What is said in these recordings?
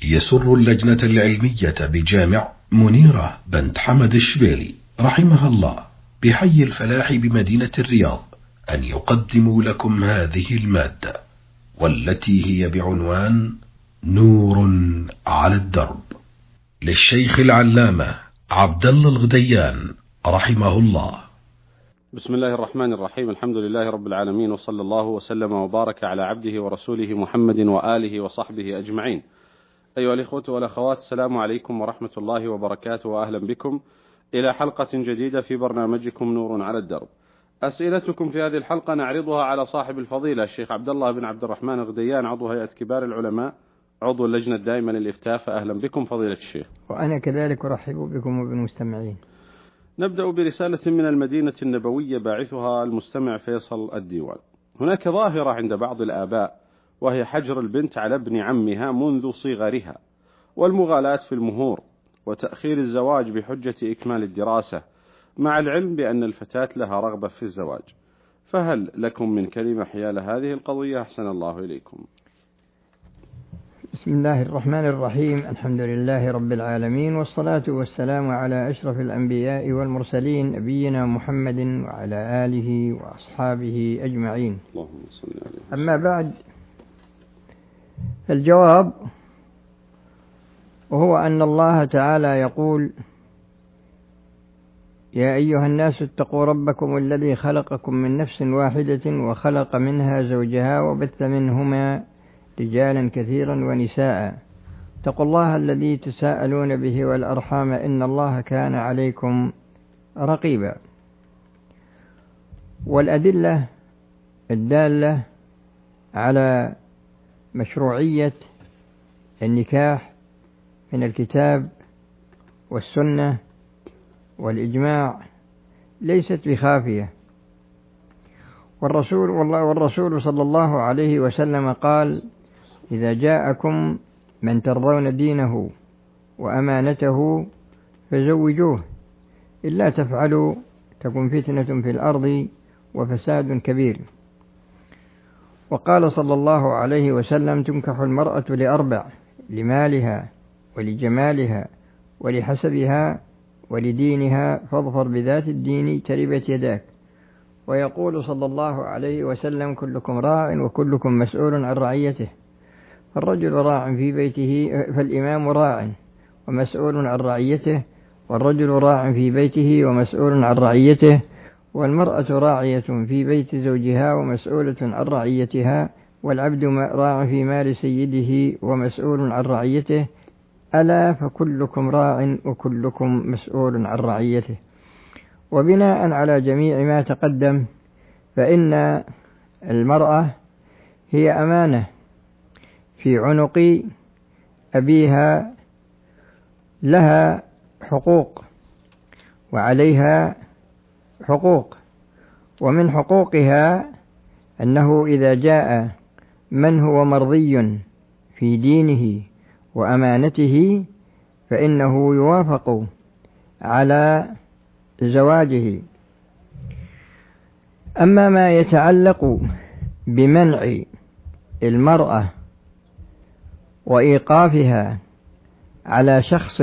يسر اللجنة العلمية بجامع منيرة بنت حمد الشبيلي رحمها الله بحي الفلاح بمدينة الرياض أن يقدموا لكم هذه المادة، والتي هي بعنوان نور على الدرب، للشيخ العلامة عبد الله الغديان رحمه الله. بسم الله الرحمن الرحيم. الحمد لله رب العالمين، وصلى الله وسلم وبارك على عبده ورسوله محمد وآله وصحبه أجمعين. أيها الإخوة والأخوات، السلام عليكم ورحمة الله وبركاته، وأهلا بكم إلى حلقة جديدة في برنامجكم نور على الدرب. أسئلتكم في هذه الحلقة نعرضها على صاحب الفضيلة الشيخ عبد الله بن عبد الرحمن الغديان، عضو هيئة كبار العلماء، عضو اللجنة الدائمة للإفتاء. فأهلا بكم فضيلة الشيخ. وأنا كذلك أرحب بكم وبالمستمعين. نبدأ برسالة من المدينة النبوية، باعثها المستمع فيصل الديوان. هناك ظاهرة عند بعض الآباء، وهي حجر البنت على ابن عمها منذ صغرها، والمغالاة في المهور، وتأخير الزواج بحجة إكمال الدراسة، مع العلم بأن الفتاة لها رغبة في الزواج. فهل لكم من كلمة حيال هذه القضية؟ أحسن الله إليكم. بسم الله الرحمن الرحيم. الحمد لله رب العالمين، والصلاة والسلام على أشرف الأنبياء والمرسلين، نبينا محمد وعلى آله وأصحابه أجمعين. اللهم صل عليه. أما بعد، الجواب وهو أن الله تعالى يقول: يا أيها الناس اتقوا ربكم الذي خلقكم من نفس واحدة وخلق منها زوجها وبث منهما رجالا كثيرا ونساء، اتقوا الله الذي تساءلون به والأرحام إن الله كان عليكم رقيبا. والأدلة الدالة على مشروعية النكاح من الكتاب والسنة والإجماع ليست بخافية، والرسول صلى الله عليه وسلم قال: إذا جاءكم من ترضون دينه وأمانته فزوجوه، إلا تفعلوا تكن فتنة في الأرض وفساد كبير. وقال صلى الله عليه وسلم: تنكح المرأة لأربع: لمالها ولجمالها ولحسبها ولدينها، فاظفر بذات الدين تربت يداك. ويقول صلى الله عليه وسلم: كلكم راع وكلكم مسؤول عن رعيته. فالرجل راع في بيته، فالإمام راع ومسؤول عن رعيته، والرجل راع في بيته ومسؤول عن رعيته، والمرأة راعية في بيت زوجها ومسؤولة عن رعيتها، والعبد راع في مال سيده ومسؤول عن رعيته. ألا فكلكم راع وكلكم مسؤول عن رعيته. وبناء على جميع ما تقدم، فإن المرأة هي أمانة في عنق أبيها، لها حقوق وعليها حقوق، ومن حقوقها أنه إذا جاء من هو مرضي في دينه وأمانته فإنه يوافق على زواجه. أما ما يتعلق بمنع المرأة وإيقافها على شخص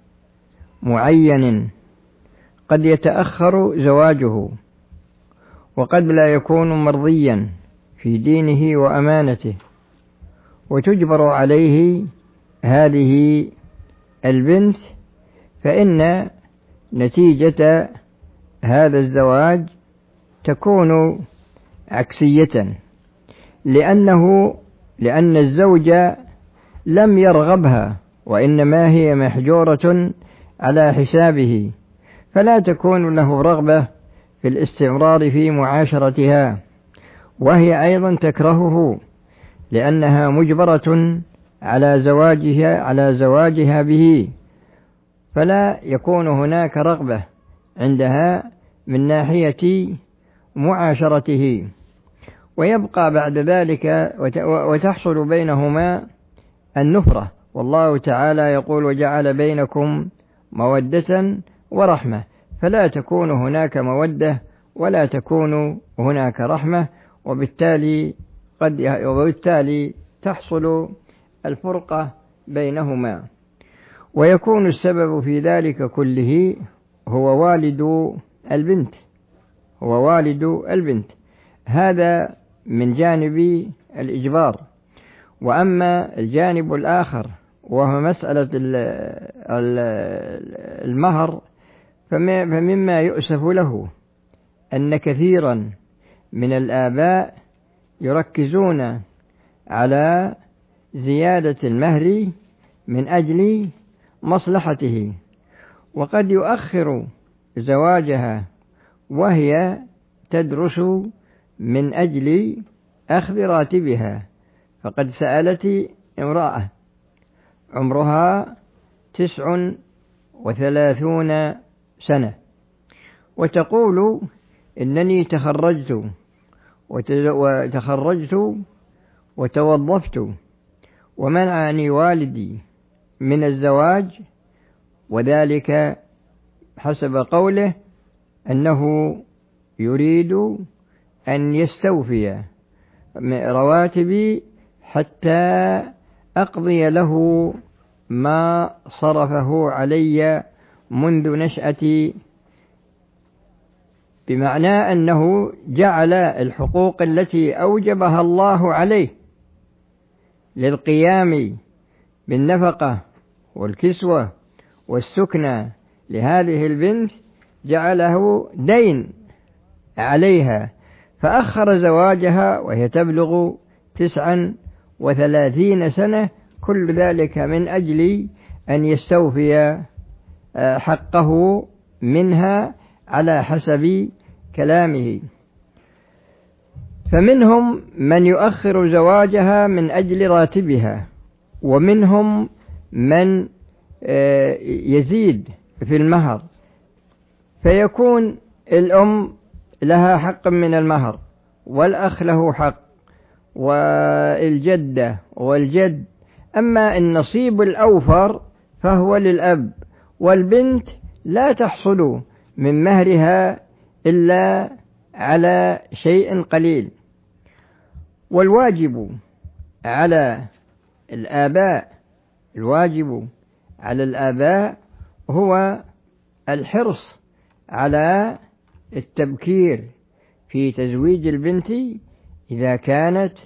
معين قد يتأخر زواجه، وقد لا يكون مرضيا في دينه وأمانته، وتجبر عليه هذه البنت، فإن نتيجة هذا الزواج تكون عكسية، لأن الزوج لم يرغبها، وإنما هي محجورة على حسابه، فلا تكون له رغبة في الاستمرار في معاشرتها، وهي أيضا تكرهه لأنها مجبرة على زواجها به، فلا يكون هناك رغبة عندها من ناحية معاشرته. ويبقى بعد ذلك وتحصل بينهما النفرة. والله تعالى يقول: وجعل بينكم مودة ورحمة، فلا تكون هناك مودة ولا تكون هناك رحمة، وبالتالي تحصل الفرقة بينهما. ويكون السبب في ذلك كله هو والد البنت. هذا من جانب الإجبار. وأما الجانب الآخر وهو مسألة المهر، فمما يؤسف له أن كثيرا من الآباء يركزون على زيادة المهر من أجل مصلحته، وقد يؤخر زواجها وهي تدرس من أجل أخذ راتبها. فقد سألت امرأة عمرها 39 سنة وتقول إنني تخرجت وتوظفت ومنعني والدي من الزواج، وذلك حسب قوله أنه يريد أن يستوفي رواتبي حتى أقضي له ما صرفه علي منذ نشأتي، بمعنى أنه جعل الحقوق التي أوجبها الله عليه للقيام بالنفقة والكسوة والسكنى لهذه البنت جعله دين عليها، فأخر زواجها وهي تبلغ 39 سنة، كل ذلك من أجل أن يستوفي حقه منها على حسب كلامه. فمنهم من يؤخر زواجها من أجل راتبها، ومنهم من يزيد في المهر، فيكون الأم لها حق من المهر، والأخ له حق، والجدة والجد. أما النصيب الأوفر فهو للأب، والبنت لا تحصل من مهرها إلا على شيء قليل. والواجب على الآباء هو الحرص على التبكير في تزويج البنت إذا كانت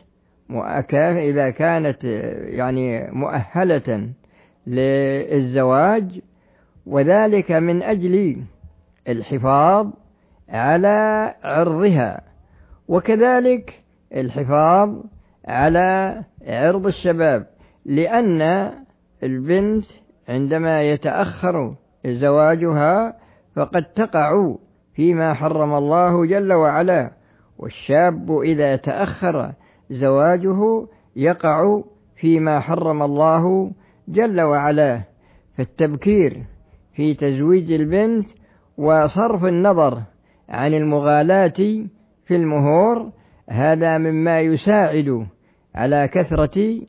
يعني مؤهلة للزواج، وذلك من أجل الحفاظ على عرضها، وكذلك الحفاظ على عرض الشباب، لأن البنت عندما يتأخر زواجها فقد تقع فيما حرم الله جل وعلا، والشاب إذا تأخر زواجه يقع فيما حرم الله جل وعلا. فالتبكير في تزويج البنت وصرف النظر عن المغالاة في المهور هذا مما يساعد على كثرة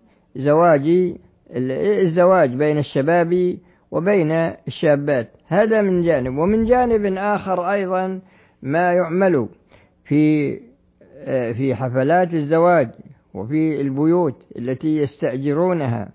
الزواج بين الشباب وبين الشابات. هذا من جانب. ومن جانب آخر أيضا ما يعمل في حفلات الزواج وفي البيوت التي يستأجرونها،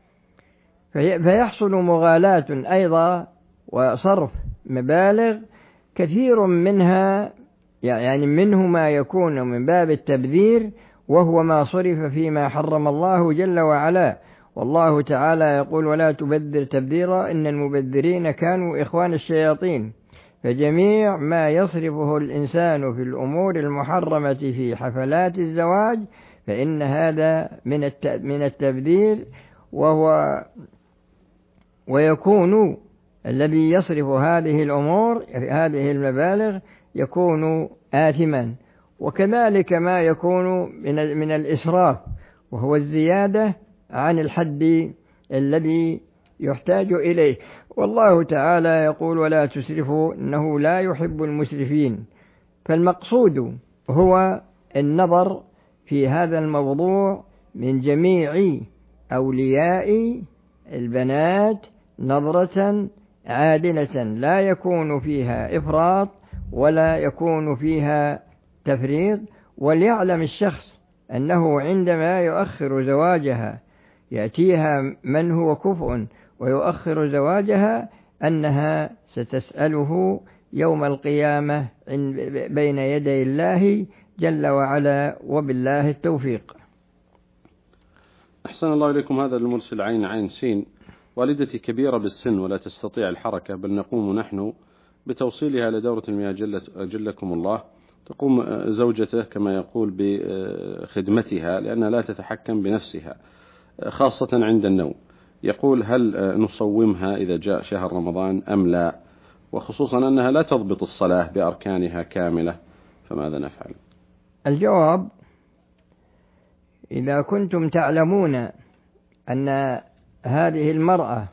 فيحصل مغالاة أيضا وصرف مبالغ كثير منها، يعني منه ما يكون من باب التبذير، وهو ما صرف فيما حرم الله جل وعلا. والله تعالى يقول: ولا تبذر تبذيرا إن المبذرين كانوا إخوان الشياطين. فجميع ما يصرفه الإنسان في الأمور المحرمة في حفلات الزواج فإن هذا من التبذير، ويكون الذي يصرف هذه الأمور هذه المبالغ يكون آثما. وكذلك ما يكون من الإسراف، وهو الزيادة عن الحد الذي يحتاج إليه. والله تعالى يقول: ولا تسرفوا إنه لا يحب المسرفين. فالمقصود هو النظر في هذا الموضوع من جميع أولياء البنات نظرة عادلة لا يكون فيها إفراط ولا يكون فيها تفريط. وليعلم الشخص أنه عندما يؤخر زواجها يأتيها من هو كفء ويؤخر زواجها أنها ستسأله يوم القيامة بين يدي الله جل وعلا، وبالله التوفيق. أحسن الله إليكم. هذا المرسل عين سين: والدتي كبيرة بالسن ولا تستطيع الحركة، بل نقوم نحن بتوصيلها لدورة المياه جلكم الله. تقوم زوجته كما يقول بخدمتها لأنها لا تتحكم بنفسها خاصة عند النوم. يقول: هل نصومها إذا جاء شهر رمضان أم لا؟ وخصوصا أنها لا تضبط الصلاة بأركانها كاملة، فماذا نفعل؟ الجواب: إذا كنتم تعلمون أن هذه المرأة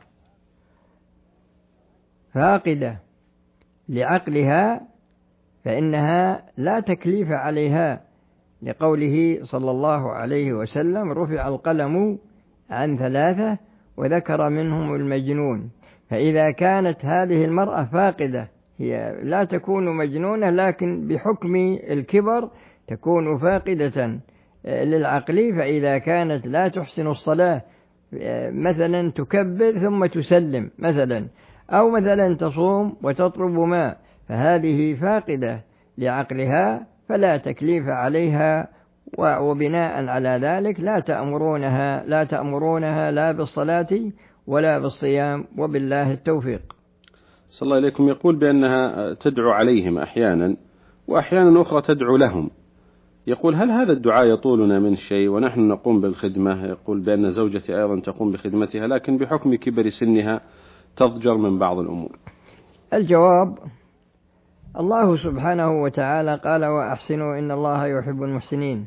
فاقدة لعقلها فإنها لا تكليف عليها، لقوله صلى الله عليه وسلم: رفع القلم عن 3 وذكر منهم المجنون. فإذا كانت هذه المرأة فاقدة، هي لا تكون مجنونة لكن بحكم الكبر تكون فاقدة للعقل، فإذا كانت لا تحسن الصلاة مثلا تكبر ثم تسلم مثلا، أو مثلا تصوم وتطلب ماء، فهذه فاقدة لعقلها فلا تكليف عليها، وبناء على ذلك لا تأمرونها لا بالصلاة ولا بالصيام، وبالله التوفيق. صلى الله إليكم. يقول بأنها تدعو عليهم أحيانا وأحيانا أخرى تدعو لهم. يقول: هل هذا الدعاء يطولنا من شيء ونحن نقوم بالخدمة؟ يقول بأن زوجتي أيضا تقوم بخدمتها، لكن بحكم كبر سنها تضجر من بعض الأمور. الجواب: الله سبحانه وتعالى قال: وأحسنوا إن الله يحب المحسنين.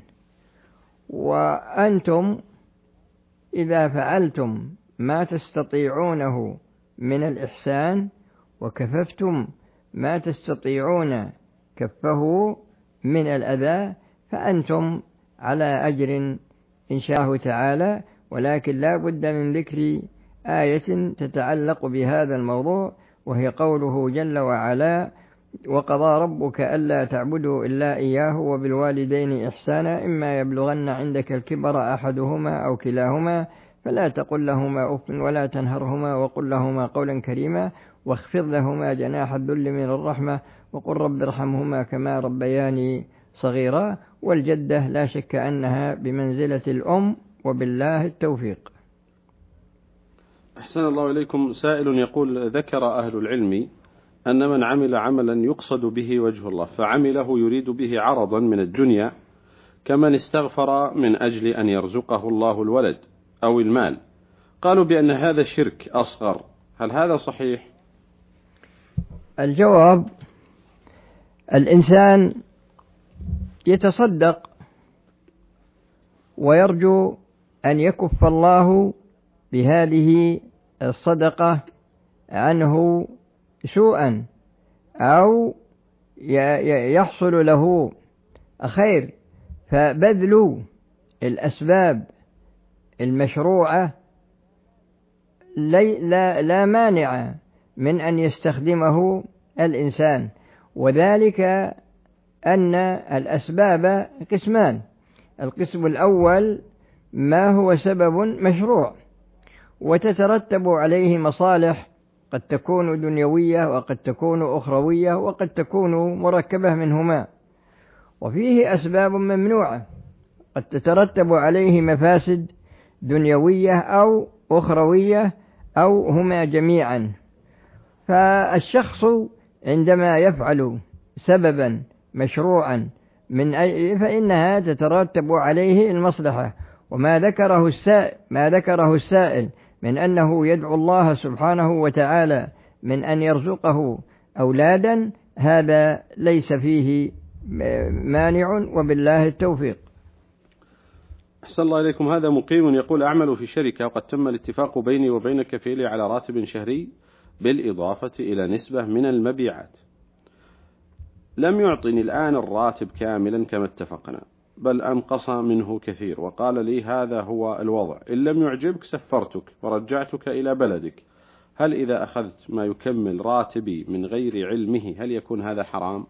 وأنتم إذا فعلتم ما تستطيعونه من الإحسان وكففتم ما تستطيعون كفه من الأذى فأنتم على أجر إن شاء الله تعالى، ولكن لا بد من ذكر آية تتعلق بهذا الموضوع، وهي قوله جل وعلا: وقضى ربك ألا تعبدوا إلا إياه وبالوالدين إحسانا إما يبلغن عندك الكبر أحدهما أو كلاهما فلا تقل لهما أف ولا تنهرهما وقل لهما قولا كريما واخفض لهما جناح الذل من الرحمة وقل رب ارحمهما كما ربياني صغيرا. والجدة لا شك أنها بمنزلة الأم، وبالله التوفيق. أحسن الله إليكم. سائل يقول: ذكر أهل العلم أن من عمل عملا يقصد به وجه الله فعمله يريد به عرضا من الدنيا كمن استغفر من أجل أن يرزقه الله الولد أو المال، قالوا بأن هذا شرك أصغر، هل هذا صحيح؟ الجواب: الإنسان يتصدق ويرجو أن يكف الله بهذه الصدقة عنه سوءا أو يحصل له خير، فبذل الأسباب المشروعة لا مانع من أن يستخدمه الإنسان، وذلك أن الأسباب قسمان: القسم الأول ما هو سبب مشروع وتترتب عليه مصالح قد تكون دنيوية وقد تكون أخروية وقد تكون مركبة منهما، وفيه أسباب ممنوعة قد تترتب عليه مفاسد دنيوية أو أخروية أو هما جميعا. فالشخص عندما يفعل سببا مشروعا فإنها تترتب عليه المصلحة. وما ذكره السائل من أنه يدعو الله سبحانه وتعالى من أن يرزقه أولادا، هذا ليس فيه مانع، وبالله التوفيق. أحسن الله إليكم. هذا مقيم يقول: أعمل في شركة وقد تم الاتفاق بيني وبين كفيلي على راتب شهري بالإضافة إلى نسبة من المبيعات. لم يعطني الآن الراتب كاملا كما اتفقنا، بل أنقص منه كثير، وقال لي: هذا هو الوضع، إن لم يعجبك سفرتك ورجعتك إلى بلدك. هل إذا أخذت ما يكمل راتبي من غير علمه هل يكون هذا حرام؟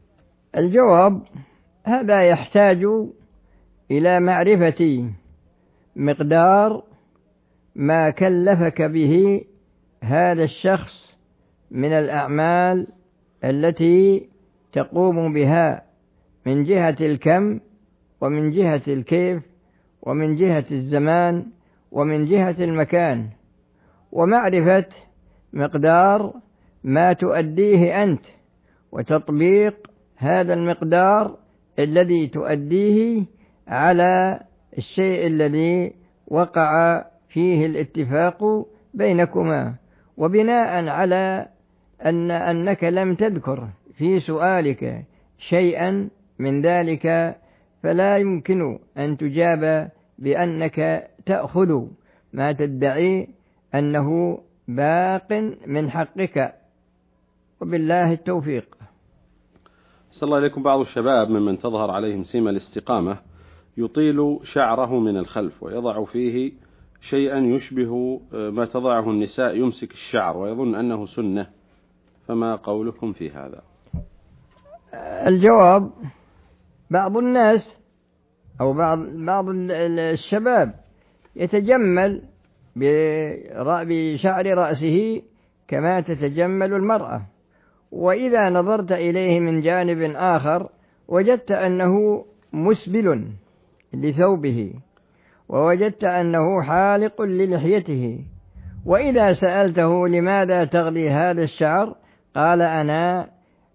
الجواب: هذا يحتاج إلى معرفة مقدار ما كلفك به هذا الشخص من الأعمال التي تقوم بها من جهة الكم ومن جهة الكيف ومن جهة الزمان ومن جهة المكان، ومعرفة مقدار ما تؤديه أنت وتطبيق هذا المقدار الذي تؤديه على الشيء الذي وقع فيه الاتفاق بينكما. وبناء على أنك لم تذكر في سؤالك شيئا من ذلك فلا يمكن أن تجاب بأنك تأخذ ما تدعي أنه باق من حقك، وبالله التوفيق. صلى الله عليكم. بعض الشباب ممن تظهر عليهم سمة الاستقامة يطيل شعره من الخلف ويضع فيه شيئا يشبه ما تضعه النساء، يمسك الشعر ويظن أنه سنة، فما قولكم في هذا؟ الجواب: بعض الناس أو بعض الشباب يتجمل بشعر رأسه كما تتجمل المرأة، وإذا نظرت إليه من جانب آخر وجدت أنه مسبل لثوبه، ووجدت أنه حالق للحيته، وإذا سألته لماذا تغلي هذا الشعر قال أنا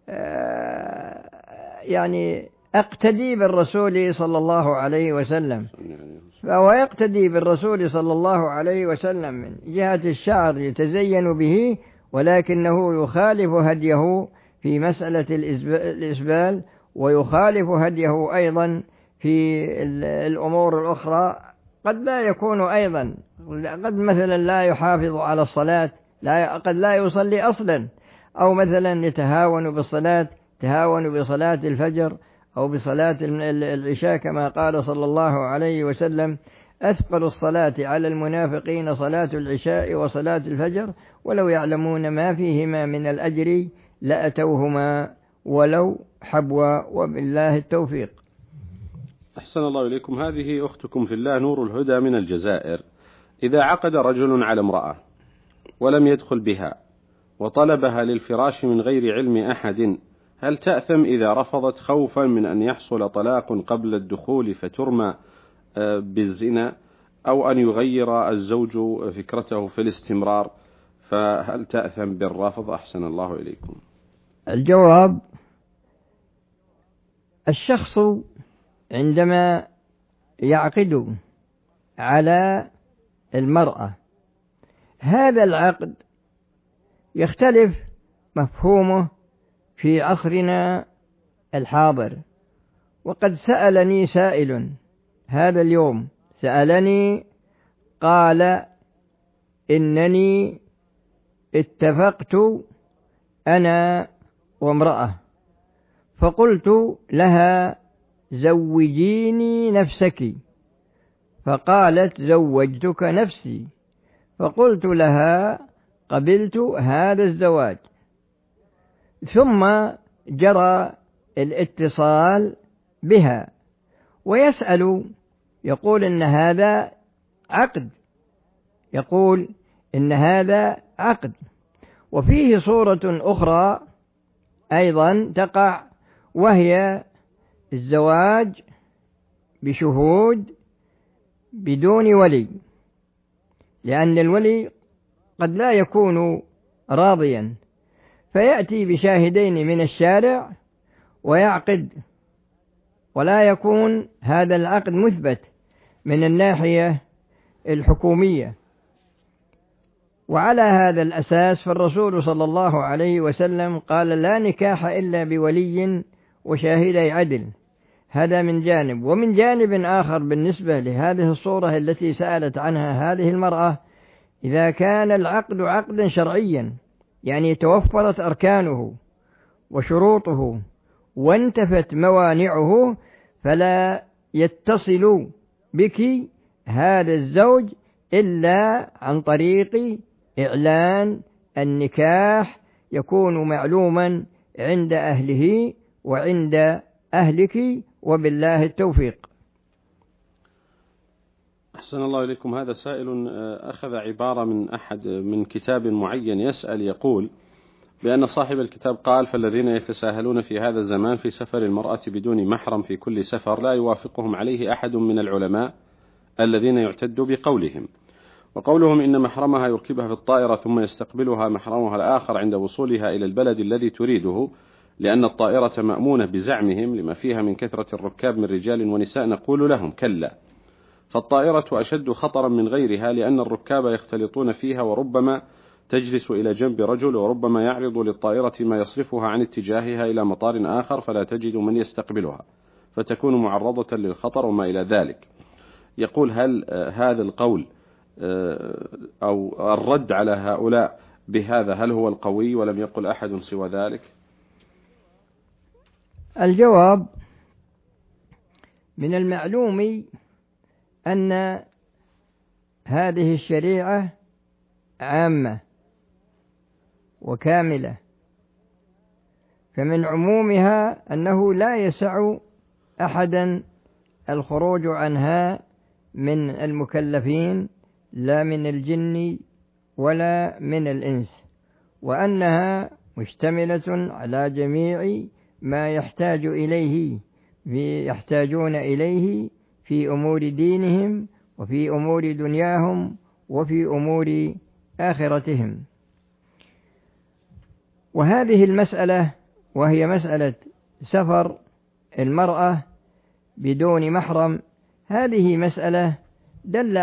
يعني أقتدي بالرسول صلى الله عليه وسلم. فهو يقتدي بالرسول صلى الله عليه وسلم من جهة الشعر يتزين به، ولكنه يخالف هديه في مسألة الإسبال، ويخالف هديه أيضا في الأمور الأخرى. قد لا يكون أيضا، قد مثلا لا يحافظ على الصلاة، قد لا يصلي أصلا، أو مثلا يتهاون بالصلاة، تهاون بصلاة الفجر أو بصلاة العشاء، كما قال صلى الله عليه وسلم: أثقل الصلاة على المنافقين صلاة العشاء وصلاة الفجر ولو يعلمون ما فيهما من الأجر لأتوهما ولو حبوا، وبالله التوفيق. أحسن الله إليكم. هذه أختكم في الله نور الهدى من الجزائر: إذا عقد رجل على امرأة ولم يدخل بها وطلبها للفراش من غير علم أحد، هل تأثم إذا رفضت خوفا من أن يحصل طلاق قبل الدخول فترمى بالزنا، أو أن يغير الزوج فكرته في الاستمرار، فهل تأثم بالرفض؟ أحسن الله إليكم. الجواب: الشخص عندما يعقد على المرأة هذا العقد يختلف مفهومه في عصرنا الحاضر. وقد سألني سائل هذا اليوم، سألني قال: إنني اتفقت أنا وامرأة، فقلت لها: زوجيني نفسك، فقالت: زوجتك نفسي، فقلت لها: قبلت هذا الزواج. ثم جرى الاتصال بها ويسأل، يقول إن هذا عقد، يقول إن هذا عقد. وفيه صورة أخرى أيضا تقع، وهي الزواج بشهود بدون ولي، لأن الولي قد لا يكون راضيا، فيأتي بشاهدين من الشارع ويعقد، ولا يكون هذا العقد مثبت من الناحية الحكومية. وعلى هذا الأساس فالرسول صلى الله عليه وسلم قال: لا نكاح إلا بولي وشاهدي عدل. هذا من جانب. ومن جانب آخر بالنسبة لهذه الصورة التي سألت عنها هذه المرأة، إذا كان العقد عقدا شرعيا، يعني توفرت أركانه وشروطه وانتفت موانعه، فلا يتصل بك هذا الزوج إلا عن طريق إعلان النكاح، يكون معلوما عند أهله وعند أهلك، وبالله التوفيق. أحسن الله إليكم. هذا سائل أخذ عبارة من كتاب معين يسأل، يقول بأن صاحب الكتاب قال: فالذين يتساهلون في هذا الزمان في سفر المرأة بدون محرم في كل سفر لا يوافقهم عليه أحد من العلماء الذين يعتد بقولهم، وقولهم إن محرمها يركبها في الطائرة ثم يستقبلها محرمها الآخر عند وصولها إلى البلد الذي تريده، لأن الطائرة مأمونة بزعمهم لما فيها من كثرة الركاب من رجال ونساء. نقول لهم: كلا، فالطائرة أشد خطرا من غيرها، لأن الركاب يختلطون فيها، وربما تجلس إلى جنب رجل، وربما يعرض للطائرة ما يصرفها عن اتجاهها إلى مطار آخر فلا تجد من يستقبلها، فتكون معرضة للخطر وما إلى ذلك. يقول: هل هذا القول أو الرد على هؤلاء بهذا هل هو القوي ولم يقل أحد سوى ذلك؟ الجواب: من المعلوم أن هذه الشريعة عامة وكاملة، فمن عمومها أنه لا يسع أحدا الخروج عنها من المكلفين، لا من الجن ولا من الإنس، وأنها مشتملة على جميع ما يحتاجون إليه في أمور دينهم وفي أمور دنياهم وفي أمور آخرتهم. وهذه المسألة وهي مسألة سفر المرأة بدون محرم، هذه مسألة دل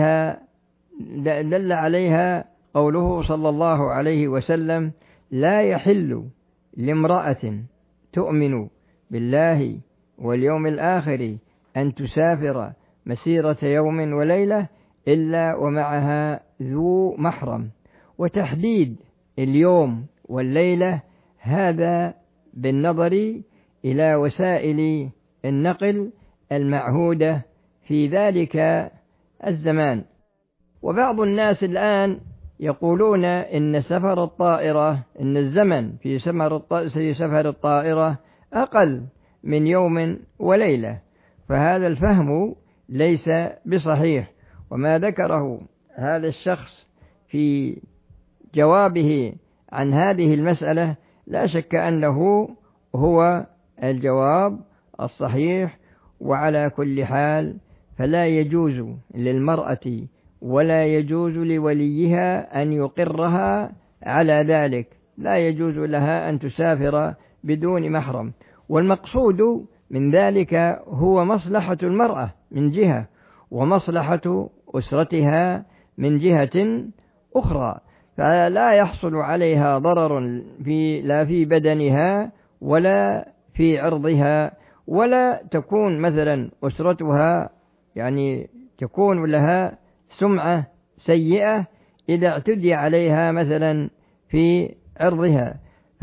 عليها قوله صلى الله عليه وسلم: لا يحل لامرأة تؤمن بالله واليوم الآخر أن تسافر مسيرة يوم وليلة إلا ومعها ذو محرم. وتحديد اليوم والليلة هذا بالنظر إلى وسائل النقل المعهودة في ذلك الزمان. وبعض الناس الآن يقولون إن الزمن في سفر الطائرة أقل من يوم وليلة، فهذا الفهم ليس بصحيح. وما ذكره هذا الشخص في جوابه عن هذه المسألة لا شك أنه هو الجواب الصحيح. وعلى كل حال فلا يجوز للمرأة ولا يجوز لوليها أن يقرها على ذلك، لا يجوز لها أن تسافر بدون محرم. والمقصود من ذلك هو مصلحة المرأة من جهة، ومصلحة أسرتها من جهة أخرى، فلا يحصل عليها ضرر لا في بدنها ولا في عرضها، ولا تكون مثلا أسرتها تكون لها سمعة سيئة إذا اعتدي عليها مثلا في عرضها.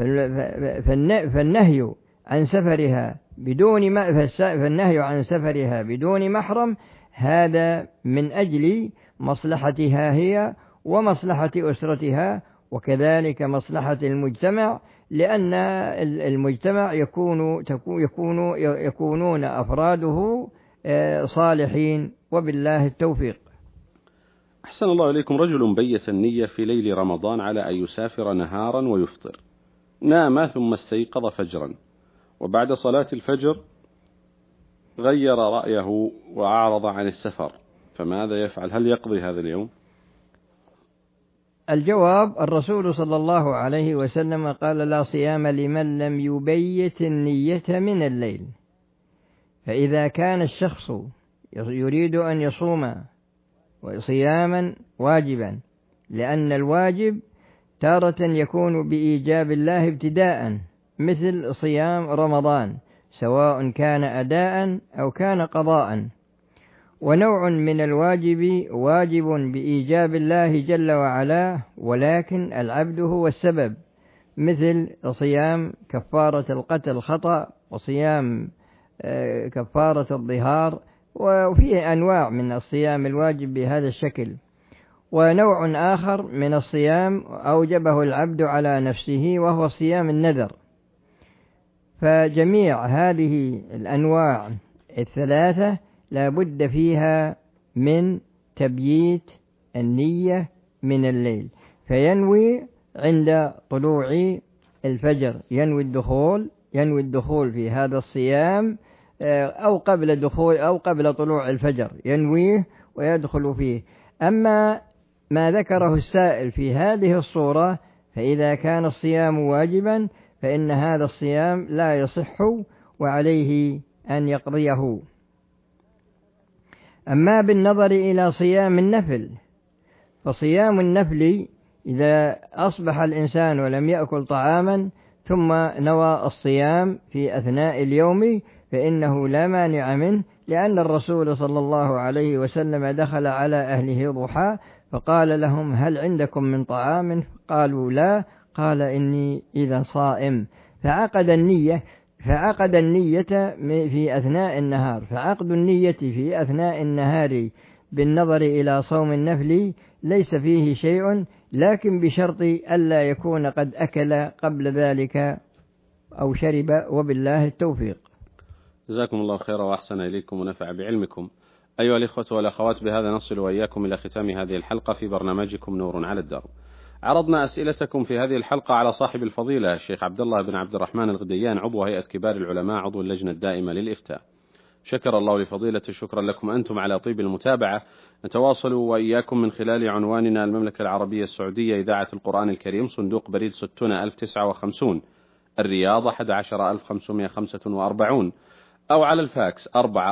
فالنهي عن سفرها بدون محرم هذا من أجل مصلحتها هي ومصلحة أسرتها، وكذلك مصلحة المجتمع، لأن المجتمع يكونون أفراده صالحين، وبالله التوفيق. أحسن الله إليكم. رجل بيت النية في ليل رمضان على أن يسافر نهارا ويفطر، نام ثم استيقظ فجرا، وبعد صلاة الفجر غير رأيه وأعرض عن السفر، فماذا يفعل؟ هل يقضي هذا اليوم؟ الجواب: الرسول صلى الله عليه وسلم قال: لا صيام لمن لم يبيت النية من الليل. فإذا كان الشخص يريد أن يصوم صياما واجبا، لأن الواجب تارة يكون بإيجاب الله ابتداء، مثل صيام رمضان سواء كان أداء أو كان قضاء. ونوع من الواجب واجب بإيجاب الله جل وعلا، ولكن العبد هو السبب، مثل صيام كفارة القتل خطأ، وصيام كفارة الظهار، وفيه أنواع من الصيام الواجب بهذا الشكل. ونوع آخر من الصيام أوجبه العبد على نفسه، وهو صيام النذر. فجميع هذه الأنواع الثلاثة لا بد فيها من تبييت النية من الليل، فينوي عند طلوع الفجر، ينوي الدخول في هذا الصيام أو قبل طلوع الفجر، ينويه ويدخل فيه. أما ما ذكره السائل في هذه الصورة، فإذا كان الصيام واجبا فإن هذا الصيام لا يصح وعليه أن يقضيه. أما بالنظر إلى صيام النفل، فصيام النفل إذا أصبح الإنسان ولم يأكل طعاما ثم نوى الصيام في أثناء اليوم فإنه لا مانع منه، لأن الرسول صلى الله عليه وسلم دخل على أهله ضحى فقال لهم: هل عندكم من طعام؟ قالوا: لا. قال: إني إذا صائم. فعقد النية في أثناء النهار. فعقد النية في أثناء النهار بالنظر إلى صوم النفل ليس فيه شيء، لكن بشرط ألا يكون قد أكل قبل ذلك أو شرب، وبالله التوفيق. جزاكم الله خيرا وأحسن إليكم ونفع بعلمكم. أيها الإخوة والأخوات، بهذا نصل وإياكم إلى ختام هذه الحلقة في برنامجكم نور على الدرب. عرضنا أسئلتكم في هذه الحلقة على صاحب الفضيلة الشيخ عبد الله بن عبد الرحمن الغديان، عضو هيئة كبار العلماء، عضو اللجنة الدائمة للإفتاء. شكر الله لفضيلته. شكرا لكم أنتم على طيب المتابعة. نتواصل وإياكم من خلال عنواننا: المملكة العربية السعودية، إذاعة القرآن الكريم، صندوق بريد 60059 الرياض 11545، أو على الفاكس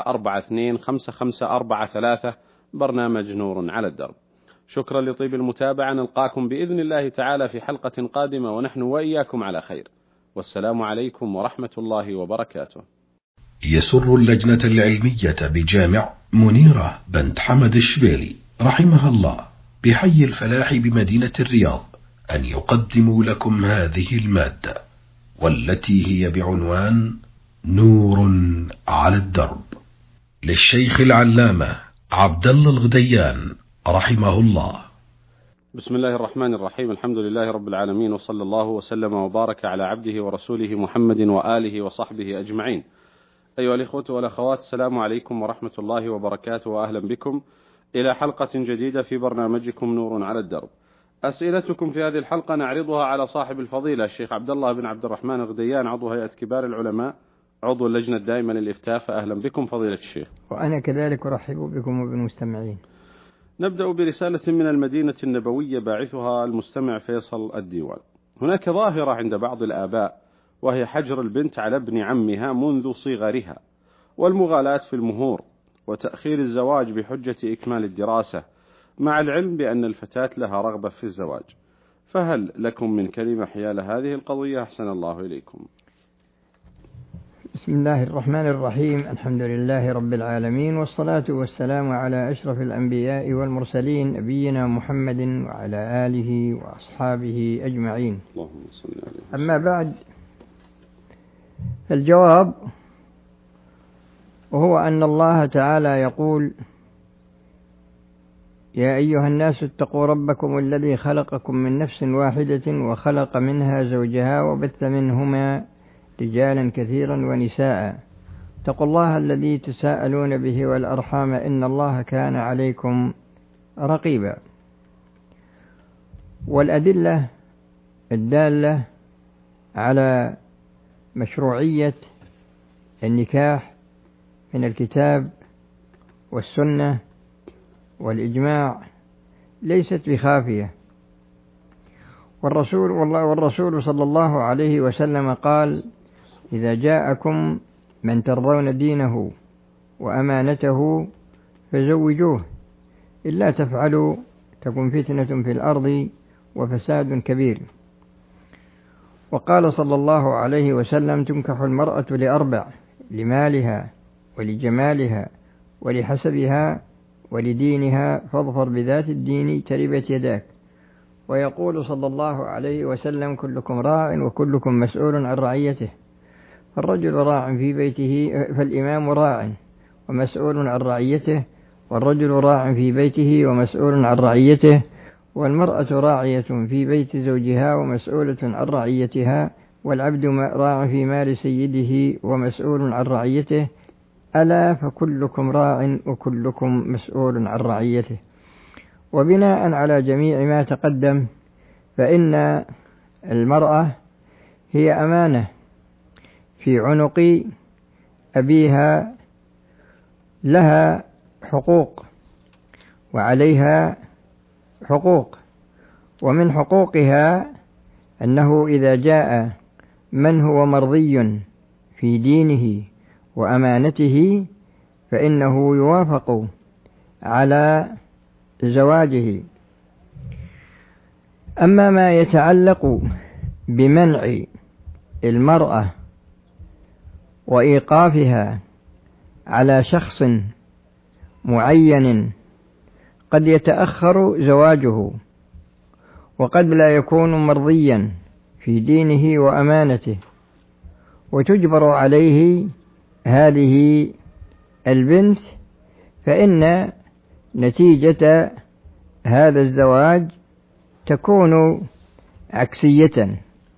4425543، برنامج نور على الدرب. شكرا لطيب المتابعة. نلقاكم بإذن الله تعالى في حلقة قادمة ونحن وإياكم على خير، والسلام عليكم ورحمة الله وبركاته. يسر اللجنة العلمية بجامع منيرة بنت حمد الشبيلي رحمها الله بحي الفلاح بمدينة الرياض أن يقدموا لكم هذه المادة، والتي هي بعنوان نور على الدرب، للشيخ العلامة عبد الله الغديان رحمه الله. بسم الله الرحمن الرحيم. الحمد لله رب العالمين، وصلى الله وسلم وبارك على عبده ورسوله محمد وآله وصحبه أجمعين. أيها الإخوة والأخوات، السلام عليكم ورحمة الله وبركاته، وأهلا بكم إلى حلقة جديدة في برنامجكم نور على الدرب. أسئلتكم في هذه الحلقة نعرضها على صاحب الفضيلة الشيخ عبد الله بن عبد الرحمن الغديان، عضو هيئة كبار العلماء، عضو اللجنة الدائمة للإفتاء. فأهلا بكم فضيلة الشيخ. وأنا كذلك أرحب بكم وبالمستمعين. نبدأ برسالة من المدينة النبوية، باعثها المستمع فيصل الديوان. هناك ظاهرة عند بعض الآباء، وهي حجر البنت على ابن عمها منذ صغرها، والمغالاة في المهور، وتأخير الزواج بحجة إكمال الدراسة، مع العلم بأن الفتاة لها رغبة في الزواج. فهل لكم من كلمة حيال هذه القضية؟ أحسن الله إليكم. بسم الله الرحمن الرحيم. الحمد لله رب العالمين، والصلاة والسلام على أشرف الأنبياء والمرسلين، نبينا محمد وعلى آله وأصحابه أجمعين. اللهم صل عليه. أما بعد، الجواب وهو أن الله تعالى يقول: يا أيها الناس اتقوا ربكم الذي خلقكم من نفس واحدة وخلق منها زوجها وبث منهما رجالا كثيرا ونساء، اتقوا الله الذي تساءلون به والأرحام إن الله كان عليكم رقيبا. والأدلة الدالة على مشروعية النكاح من الكتاب والسنة والإجماع ليست بخافية. والرسول صلى الله عليه وسلم قال: إذا جاءكم من ترضون دينه وأمانته فزوجوه، إلا تفعلوا تكن فتنة في الأرض وفساد كبير. وقال صلى الله عليه وسلم: تنكح المرأة لأربع: لمالها ولجمالها ولحسبها ولدينها، فاظفر بذات الدين تربت يداك. ويقول صلى الله عليه وسلم: كلكم راع وكلكم مسؤول عن رعيته. فالرجل راع في بيته، فالإمام راع ومسؤول عن رعيته، والرجل راع في بيته ومسؤول عن رعيته، والمرأة راعية في بيت زوجها ومسؤولة عن رعيتها، والعبد راع في مال سيده ومسؤول عن رعيته. ألا فكلكم راع وكلكم مسؤول عن رعيته. وبناء على جميع ما تقدم فإن المرأة هي أمانة في عنق أبيها، لها حقوق وعليها حقوق، ومن حقوقها أنه إذا جاء من هو مرضي في دينه وأمانته فإنه يوافق على زواجه. أما ما يتعلق بمنع المرأة وإيقافها على شخص معين قد يتأخر زواجه وقد لا يكون مرضيا في دينه وأمانته، وتجبر عليه هذه البنت، فإن نتيجة هذا الزواج تكون عكسية،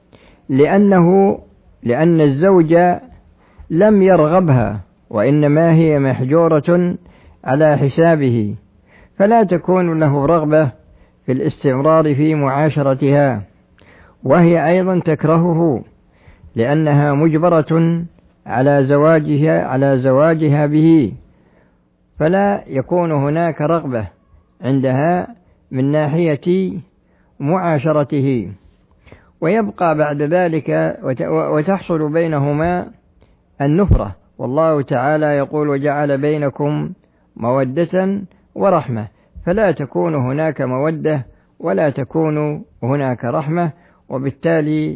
لأن الزوج لم يرغبها وإنما هي محجورة على حسابه، فلا تكون له رغبة في الاستمرار في معاشرتها، وهي أيضا تكرهه لأنها مجبرة على زواجها به، فلا يكون هناك رغبة عندها من ناحية معاشرته، ويبقى بعد ذلك وتحصل بينهما النفرة. والله تعالى يقول: وجعل بينكم مودة ورحمة، فلا تكون هناك مودة ولا تكون هناك رحمة، وبالتالي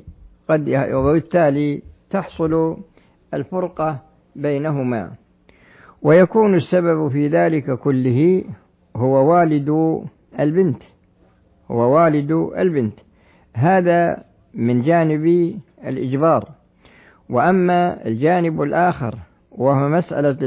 تحصل الفرقة بينهما، ويكون السبب في ذلك كله هو والد البنت. هذا من جانب الإجبار. وأما الجانب الآخر وهو مسألة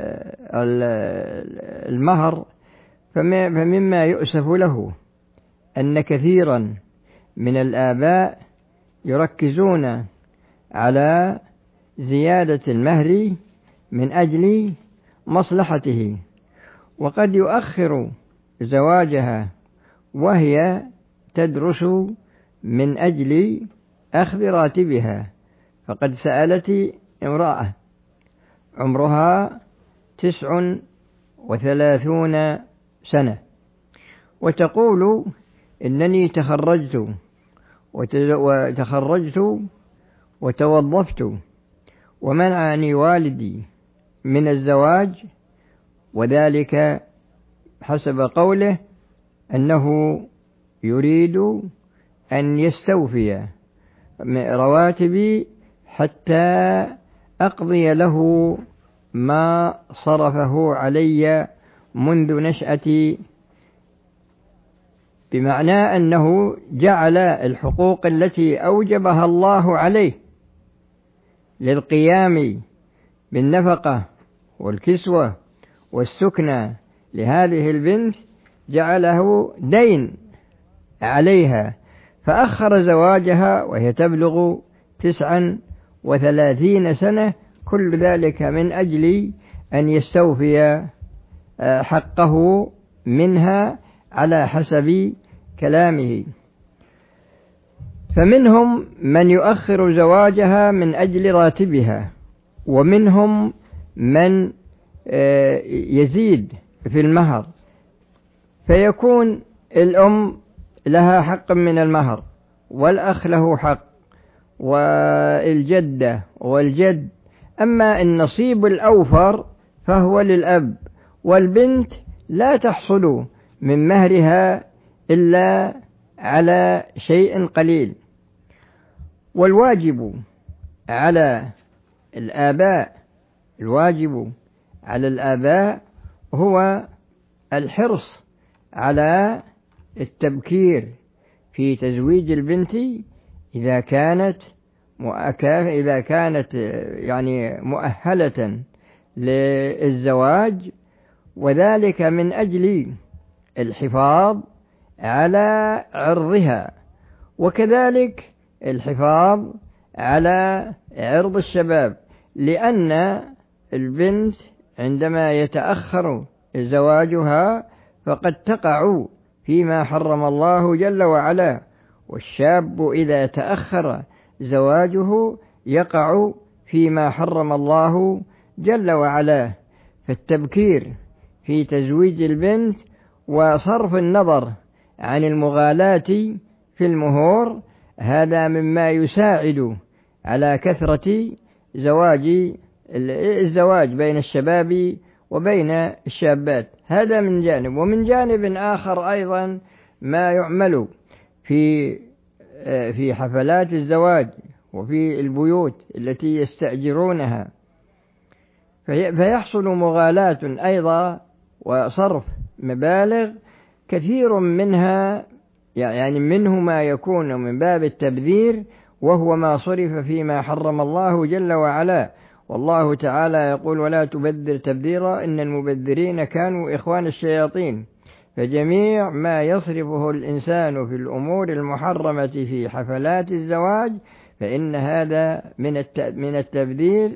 المهر، فمما يؤسف له أن كثيرا من الآباء يركزون على زيادة المهر من أجل مصلحته، وقد يؤخر زواجها وهي تدرس من أجل أخذ راتبها. فقد سألت امرأة عمرها 39 سنة وتقول: إنني تخرجت وتوظفت ومنعني والدي من الزواج، وذلك حسب قوله أنه يريد أن يستوفي رواتبي حتى أقضي له ما صرفه علي منذ نشأتي، بمعنى أنه جعل الحقوق التي أوجبها الله عليه للقيام بالنفقة والكسوة والسكنى لهذه البنت جعله دين عليها، فأخر زواجها وهي تبلغ 39 سنة، كل ذلك من أجل أن يستوفي حقه منها على حسب كلامه. فمنهم من يؤخر زواجها من أجل راتبها، ومنهم من يزيد في المهر، فيكون الأم لها حق من المهر، والأخ له حق، والجدة والجد. أما النصيب الأوفر فهو للأب، والبنت لا تحصل من مهرها إلا على شيء قليل. والواجب على الآباء هو الحرص على التبكير في تزويج البنت إذا كانت يعني مؤهلة للزواج، وذلك من أجل الحفاظ على عرضها، وكذلك الحفاظ على عرض الشباب، لأن البنت عندما يتأخر زواجها فقد تقع فيما حرم الله جل وعلا، والشاب إذا تأخر زواجه يقع فيما حرم الله جل وعلا. فالتبكير في تزويج البنت وصرف النظر عن المغالاة في المهور هذا مما يساعد على كثرة الزواج بين الشباب وبين الشابات. هذا من جانب. ومن جانب آخر أيضا ما يعمل في حفلات الزواج وفي البيوت التي يستأجرونها، فيحصل مغالاة أيضا وصرف مبالغ كثير منها، يعني منه ما يكون من باب التبذير، وهو ما صرف فيما حرم الله جل وعلا. والله تعالى يقول: ولا تبذر تبذيرا إن المبذرين كانوا إخوان الشياطين. فجميع ما يصرفه الإنسان في الأمور المحرمة في حفلات الزواج فإن هذا من التبذير،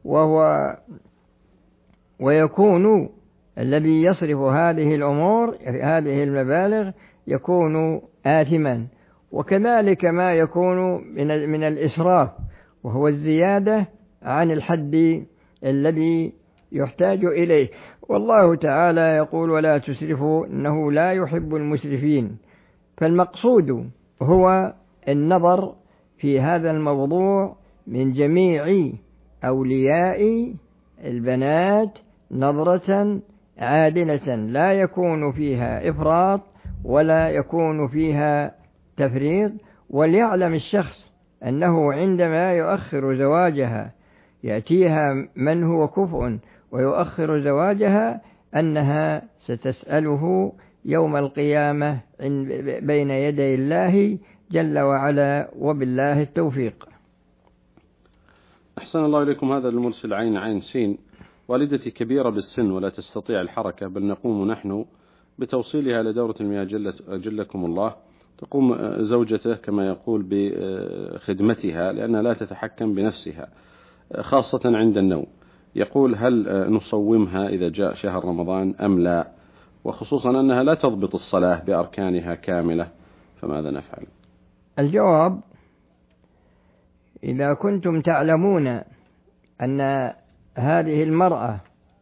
ويكون الذي يصرف هذه الأمور هذه المبالغ يكون آثما. وكذلك ما يكون من الإسراف، وهو الزيادة عن الحد الذي يحتاج إليه. والله تعالى يقول: ولا تسرفوا إنه لا يحب المسرفين. فالمقصود هو النظر في هذا الموضوع من جميع أولياء البنات نظرة عادلة لا يكون فيها إفراط ولا يكون فيها تفريط. وليعلم الشخص أنه عندما يؤخر زواجها يأتيها من هو كفء ويؤخر زواجها أنها ستسأله يوم القيامة بين يدي الله جل وعلا، وبالله التوفيق. أحسن الله إليكم. هذا المرسل عين سين: والدتي كبيرة بالسن ولا تستطيع الحركة، بل نقوم نحن بتوصيلها لدورة المياه جلكم الله. تقوم زوجته كما يقول بخدمتها لأنها لا تتحكم بنفسها خاصة عند النوم. يقول: هل نصومها إذا جاء شهر رمضان أم لا؟ وخصوصا أنها لا تضبط الصلاة بأركانها كاملة، فماذا نفعل؟ الجواب: إذا كنتم تعلمون أن هذه المرأة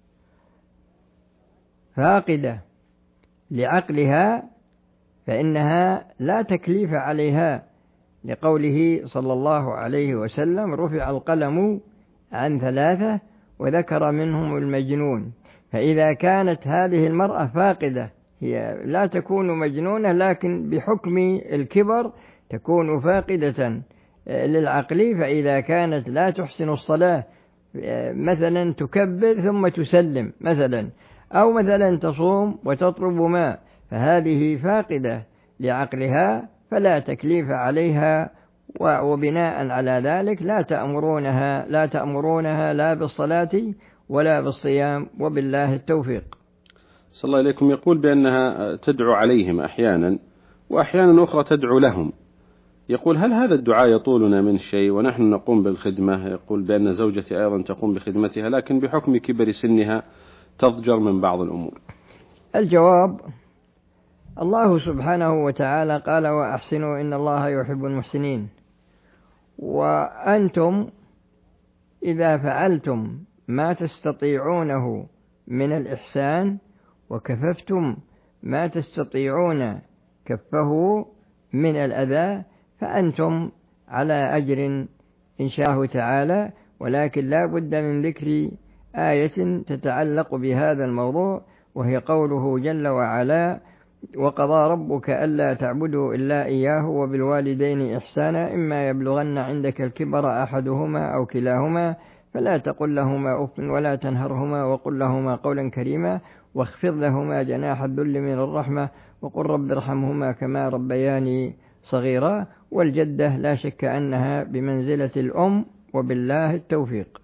فاقدة لعقلها فإنها لا تكليف عليها، لقوله صلى الله عليه وسلم: رفع القلم عن 3 وذكر منهم المجنون. فإذا كانت هذه المرأة فاقدة، هي لا تكون مجنونة لكن بحكم الكبر تكون فاقدة للعقل، فإذا كانت لا تحسن الصلاة مثلا تكبر ثم تسلم مثلا، أو مثلا تصوم وتطلب ماء، فهذه فاقدة لعقلها فلا تكليف عليها. وبناء على ذلك لا تأمرونها لا بالصلاة ولا بالصيام، وبالله التوفيق. صلى الله عليكم. يقول بأنها تدعو عليهم أحيانا وأحيانا أخرى تدعو لهم. يقول: هل هذا الدعاء يطولنا من شيء ونحن نقوم بالخدمة؟ يقول بأن زوجتي أيضا تقوم بخدمتها لكن بحكم كبر سنها تضجر من بعض الأمور. الجواب: الله سبحانه وتعالى قال: وأحسنوا إن الله يحب المحسنين. وأنتم إذا فعلتم ما تستطيعونه من الإحسان وكففتم ما تستطيعون كفه من الأذى فأنتم على أجر إن شاء الله تعالى. ولكن لا بد من ذكر آية تتعلق بهذا الموضوع، وهي قوله جل وعلا: وقضى ربك ألا تعبدوا إلا إياه وبالوالدين إحسانا إما يبلغن عندك الكبر أحدهما أو كلاهما فلا تقل لهما أف ولا تنهرهما وقل لهما قولا كريما واخفض لهما جناح الذل من الرحمة وقل رب ارحمهما كما ربياني صغيرا. والجدة لا شك أنها بمنزلة الأم، وبالله التوفيق.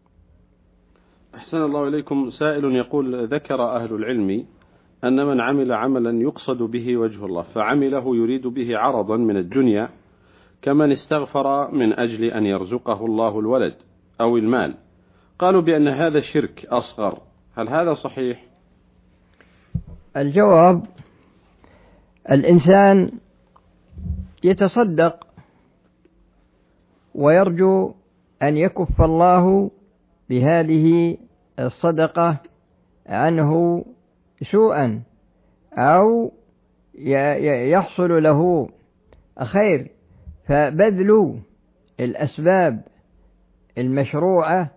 أحسن الله إليكم. سائل يقول: ذكر أهل العلم أن من عمل عملا يقصد به وجه الله فعمله يريد به عرضا من الدنيا كمن استغفر من أجل أن يرزقه الله الولد أو المال، قالوا بأن هذا شرك أصغر، هل هذا صحيح؟ الجواب: الإنسان يتصدق ويرجو أن يكف الله بهذه الصدقة عنه سوءا، أو يحصل له خير، فبذل الأسباب المشروعة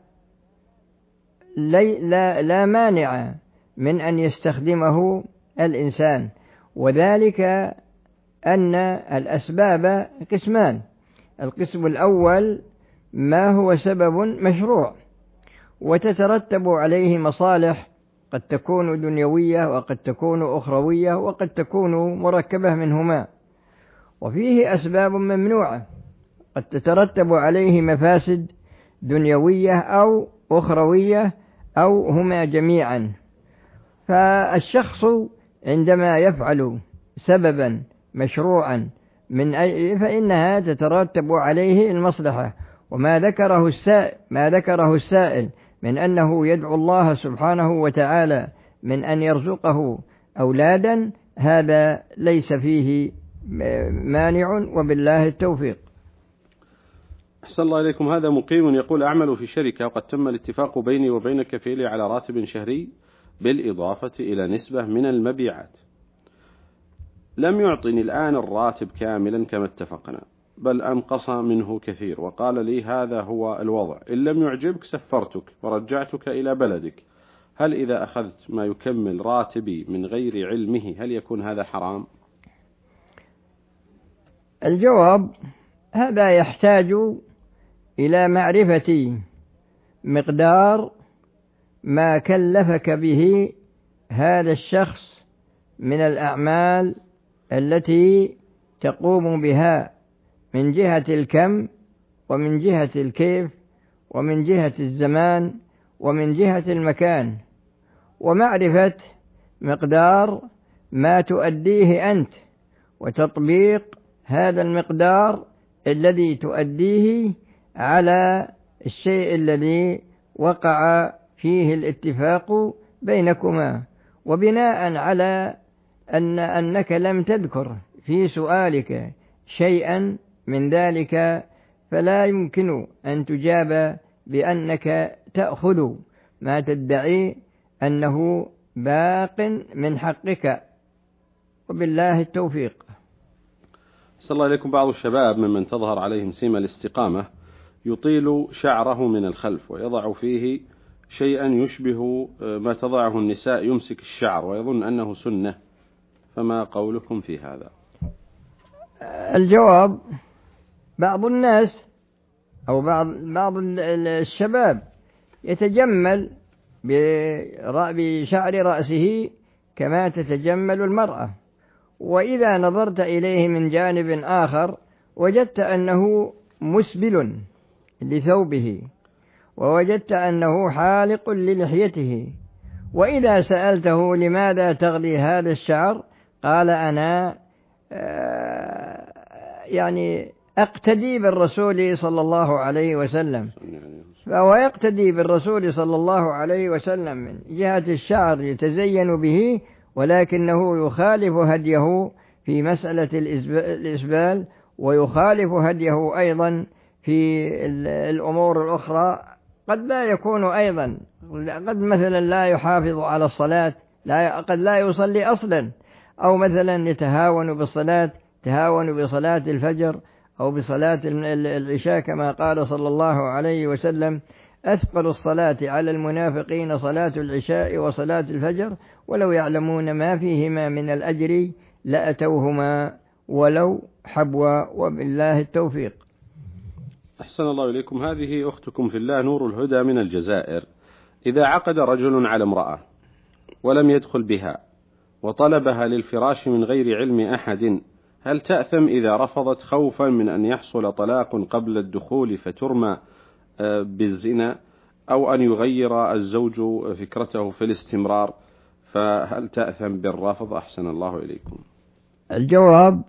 لا مانع من أن يستخدمه الإنسان، وذلك أن الأسباب قسمان. القسم الأول ما هو سبب مشروع وتترتب عليه مصالح قد تكون دنيوية وقد تكون أخروية وقد تكون مركبة منهما، وفيه أسباب ممنوعة قد تترتب عليه مفاسد دنيوية أو أخروية أو هما جميعا. فالشخص عندما يفعل سببا مشروعا فإنها تترتب عليه المصلحة. وما ذكره السائل من أنه يدعو الله سبحانه وتعالى من أن يرزقه أولادا، هذا ليس فيه مانع، وبالله التوفيق. أحسن الله إليكم. هذا مقيم يقول: أعمل في شركة وقد تم الاتفاق بيني وبين كفيلي على راتب شهري بالإضافة إلى نسبة من المبيعات. لم يعطني الآن الراتب كاملا كما اتفقنا، بل أنقص منه كثير، وقال لي: هذا هو الوضع، إن لم يعجبك سفرتك ورجعتك إلى بلدك. هل إذا أخذت ما يكمل راتبي من غير علمه هل يكون هذا حرام؟ الجواب: هذا يحتاج إلى معرفة مقدار ما كلفك به هذا الشخص من الأعمال التي تقوم بها من جهة الكم ومن جهة الكيف ومن جهة الزمان ومن جهة المكان، ومعرفة مقدار ما تؤديه أنت، وتطبيق هذا المقدار الذي تؤديه على الشيء الذي وقع فيه الاتفاق بينكما. وبناء على أنك لم تذكر في سؤالك شيئا من ذلك، فلا يمكن أن تجاب بأنك تأخذ ما تدعي أنه باق من حقك، وبالله التوفيق. صلى الله عليكم. بعض الشباب ممن تظهر عليهم سمة الاستقامة يطيل شعره من الخلف ويضع فيه شيئا يشبه ما تضعه النساء، يمسك الشعر ويظن أنه سنة، فما قولكم في هذا؟ الجواب: بعض الناس أو بعض الشباب يتجمل بشعر رأسه كما تتجمل المرأة، وإذا نظرت إليه من جانب آخر وجدت أنه مسبل لثوبه، ووجدت أنه حالق للحيته، وإذا سألته لماذا تغلي هذا الشعر قال: أنا يعني أقتدي بالرسول صلى الله عليه وسلم. فهو يقتدي بالرسول صلى الله عليه وسلم من جهة الشعر يتزين به، ولكنه يخالف هديه في مسألة الإسبال، ويخالف هديه أيضا في الأمور الأخرى. قد لا يكون أيضا، قد مثلا لا يحافظ على الصلاة، قد لا يصلي أصلا، أو مثلا يتهاون بالصلاة، تهاون بصلاة الفجر أو بصلاة العشاء، كما قال صلى الله عليه وسلم: أثقل الصلاة على المنافقين صلاة العشاء وصلاة الفجر، ولو يعلمون ما فيهما من الأجر لأتوهما ولو حبوا، وبالله التوفيق. أحسن الله إليكم. هذه أختكم في الله نور الهدى من الجزائر: إذا عقد رجل على امرأة ولم يدخل بها وطلبها للفراش من غير علم أحد، هل تأثم إذا رفضت خوفا من أن يحصل طلاق قبل الدخول فترمى بالزنا، أو أن يغير الزوج فكرته في الاستمرار، فهل تأثم بالرفض؟ أحسن الله إليكم. الجواب: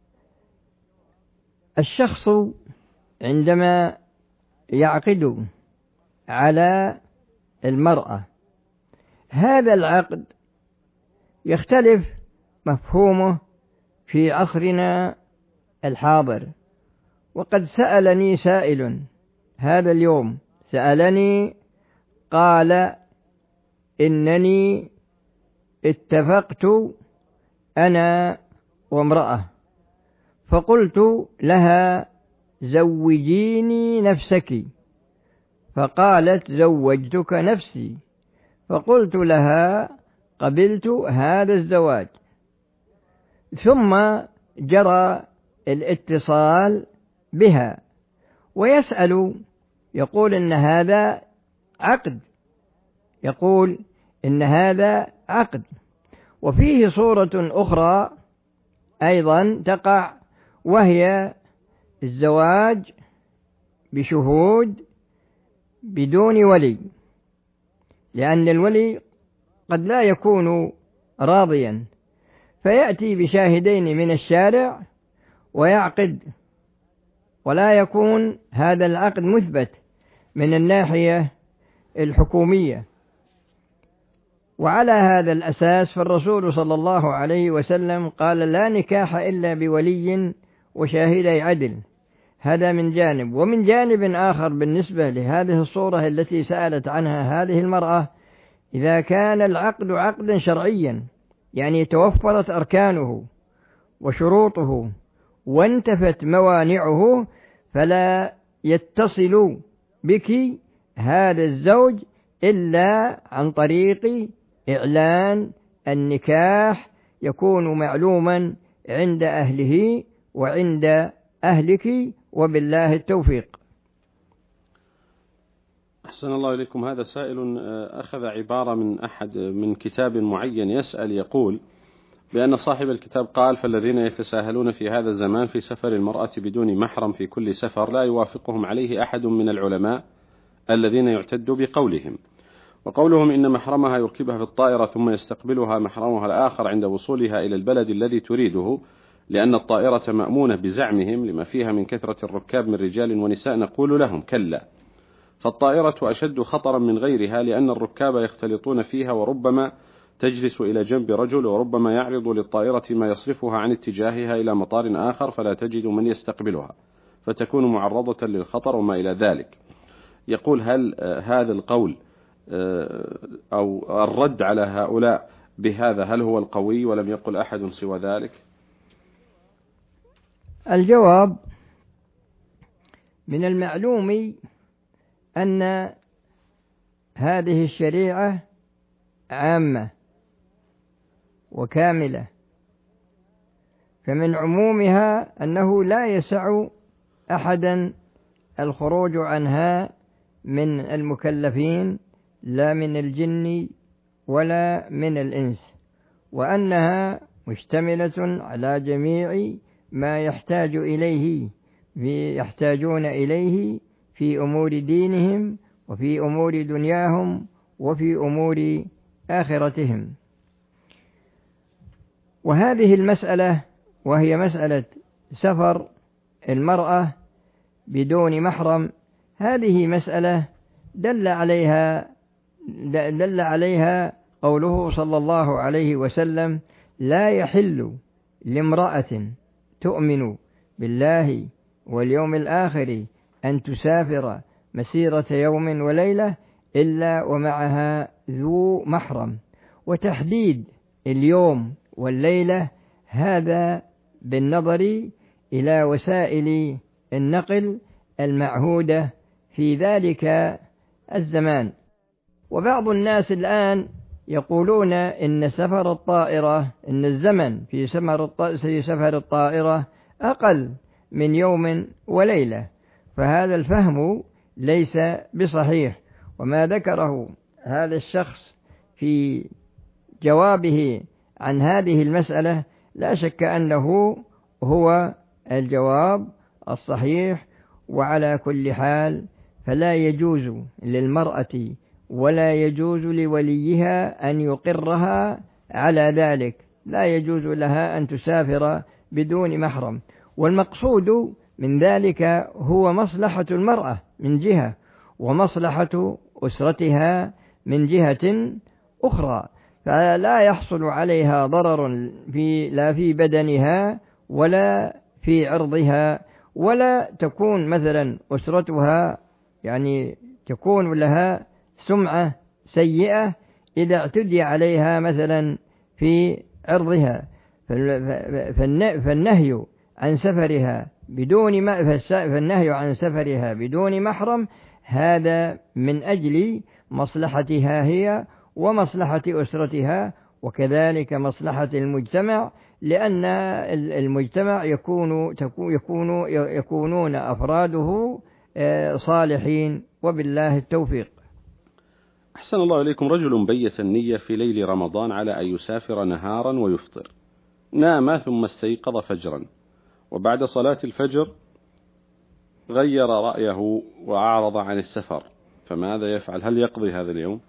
الشخص عندما يعقد على المرأة هذا العقد يختلف مفهومه في عصرنا الحاضر. وقد سألني سائل هذا اليوم، سألني قال إنني اتفقت أنا وامرأة، فقلت لها زوجيني نفسك، فقالت زوجتك نفسي، فقلت لها قبلت هذا الزواج. ثم جرى الاتصال بها ويسأل، يقول إن هذا عقد، يقول إن هذا عقد. وفيه صورة أخرى أيضا تقع، وهي الزواج بشهود بدون ولي، لأن الولي قد لا يكون راضيا، فيأتي بشاهدين من الشارع ويعقد، ولا يكون هذا العقد مثبت من الناحية الحكومية. وعلى هذا الأساس فالرسول صلى الله عليه وسلم قال لا نكاح إلا بولي وشاهدي عدل. هذا من جانب. ومن جانب آخر بالنسبة لهذه الصورة التي سألت عنها هذه المرأة، إذا كان العقد عقدا شرعيا، يعني توفرت أركانه وشروطه وانتفت موانعه، فلا يتصل بك هذا الزوج إلا عن طريق إعلان النكاح، يكون معلوما عند أهله وعند أهلك، وبالله التوفيق. أحسن الله إليكم. هذا سائل أخذ عبارة من كتاب معين يسأل، يقول بأن صاحب الكتاب قال فالذين يتساهلون في هذا الزمان في سفر المرأة بدون محرم في كل سفر لا يوافقهم عليه أحد من العلماء الذين يعتد بقولهم، وقولهم إن محرمها يركبها في الطائرة ثم يستقبلها محرمها الآخر عند وصولها إلى البلد الذي تريده، لأن الطائرة مأمونة بزعمهم لما فيها من كثرة الركاب من رجال ونساء. نقول لهم كلا، فالطائرة أشد خطرا من غيرها، لأن الركاب يختلطون فيها، وربما تجلس إلى جنب رجل، وربما يعرض للطائرة ما يصرفها عن اتجاهها إلى مطار آخر فلا تجد من يستقبلها، فتكون معرضة للخطر وما إلى ذلك. يقول هل هذا القول أو الرد على هؤلاء بهذا هل هو القوي ولم يقل أحد سوى ذلك؟ الجواب: من المعلوم أن هذه الشريعة عامة وكاملة، فمن عمومها أنه لا يسع أحدا الخروج عنها من المكلفين، لا من الجن ولا من الإنس، وأنها مشتملة على جميع ما يحتاجون إليه في أمور دينهم وفي أمور دنياهم وفي أمور آخرتهم. وهذه المسألة وهي مسألة سفر المرأة بدون محرم، هذه مسألة دل عليها قوله صلى الله عليه وسلم: لا يحل لامرأة تؤمن بالله واليوم الآخر أن تسافر مسيرة يوم وليلة إلا ومعها ذو محرم. وتحديد اليوم والليلة هذا بالنظر إلى وسائل النقل المعهودة في ذلك الزمان. وبعض الناس الآن يقولون إن سفر الطائرة، إن الزمن في سفر الطائرة أقل من يوم وليلة، فهذا الفهم ليس بصحيح. وما ذكره هذا الشخص في جوابه عن هذه المسألة لا شك أنه هو الجواب الصحيح. وعلى كل حال فلا يجوز للمرأة ولا يجوز لوليها أن يقرها على ذلك، لا يجوز لها أن تسافر بدون محرم. والمقصود من ذلك هو مصلحة المرأة من جهة، ومصلحة أسرتها من جهة أخرى. فلا يحصل عليها ضرر لا في بدنها ولا في عرضها، ولا تكون مثلا أسرتها يعني تكون لها سمعة سيئة إذا اعتدي عليها مثلا في عرضها. فالنهي عن سفرها بدون محرم هذا من أجل مصلحتها هي ومصلحة أسرتها، وكذلك مصلحة المجتمع، لأن المجتمع يكونون أفراده صالحين، وبالله التوفيق. أحسن الله إليكم. رجل بيت النية في ليل رمضان على أن يسافر نهارا ويفطر، نام ثم استيقظ فجرا، وبعد صلاة الفجر غير رأيه وأعرض عن السفر، فماذا يفعل؟ هل يقضي هذا اليوم؟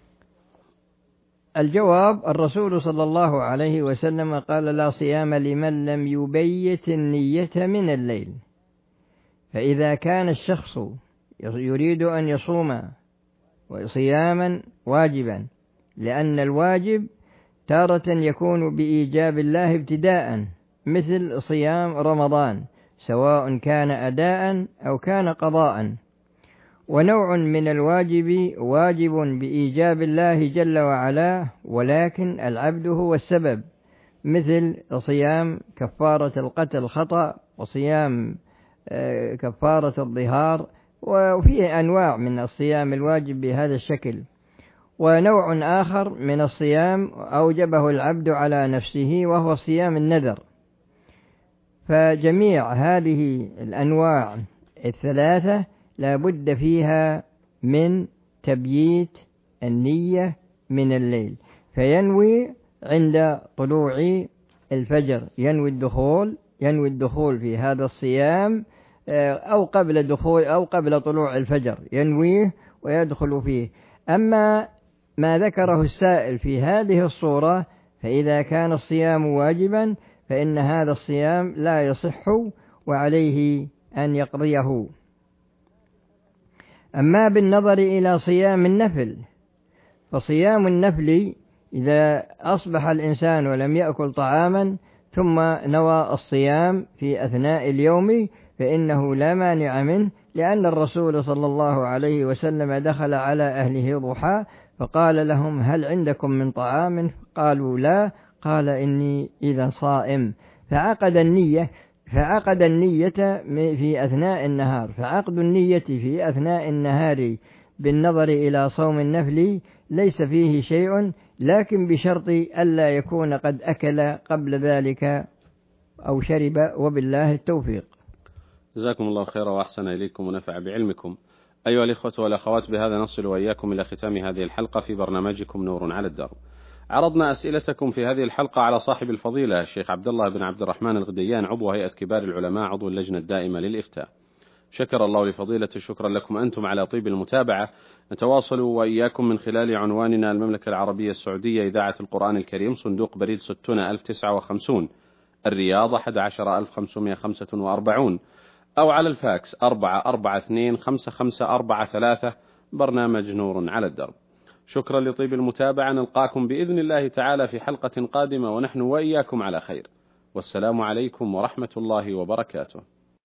الجواب: الرسول صلى الله عليه وسلم قال: لا صيام لمن لم يبيت النية من الليل. فإذا كان الشخص يريد أن يصوم صياما واجبا، لأن الواجب تارة يكون بإيجاب الله ابتداء، مثل صيام رمضان سواء كان أداء أو كان قضاء، ونوع من الواجب واجب بإيجاب الله جل وعلا، ولكن العبد هو السبب، مثل صيام كفارة القتل خطأ، وصيام كفارة الظهار، وفيه أنواع من الصيام الواجب بهذا الشكل. ونوع آخر من الصيام أوجبه العبد على نفسه وهو صيام النذر. فجميع هذه الأنواع الثلاثة لا بد فيها من تبييت النية من الليل، فينوي عند طلوع الفجر، ينوي الدخول في هذا الصيام أو قبل طلوع الفجر، ينويه ويدخل فيه. أما ما ذكره السائل في هذه الصورة، فإذا كان الصيام واجبا فإن هذا الصيام لا يصح وعليه أن يقضيه. أما بالنظر إلى صيام النفل، فصيام النفل إذا أصبح الإنسان ولم يأكل طعاما ثم نوى الصيام في أثناء اليوم فإنه لا مانع منه، لأن الرسول صلى الله عليه وسلم دخل على أهله ضحى فقال لهم: هل عندكم من طعام؟ قالوا: لا. قال: إني إذا صائم. فعقد النية في أثناء النهار. فعقد النية في أثناء النهار بالنظر إلى صوم النفل ليس فيه شيء، لكن بشرط ألا يكون قد أكل قبل ذلك أو شرب، وبالله التوفيق. جزاكم الله خيرا وأحسن إليكم ونفع بعلمكم. أيها الإخوة والأخوات، بهذا نصل وإياكم إلى ختام هذه الحلقة في برنامجكم نور على الدرب. عرضنا أسئلتكم في هذه الحلقة على صاحب الفضيلة الشيخ عبد الله بن عبد الرحمن الغديان، عضو هيئة كبار العلماء، عضو اللجنة الدائمة للإفتاء. شكر الله لفضيلته. شكرا لكم أنتم على طيب المتابعة. نتواصل وإياكم من خلال عنواننا: المملكة العربية السعودية، إذاعة القرآن الكريم، صندوق بريد 60059، الرياض 11545، أو على الفاكس 4425543، برنامج نور على الدرب. شكرا لطيب المتابعة. نلقاكم بإذن الله تعالى في حلقة قادمة ونحن وإياكم على خير، والسلام عليكم ورحمة الله وبركاته.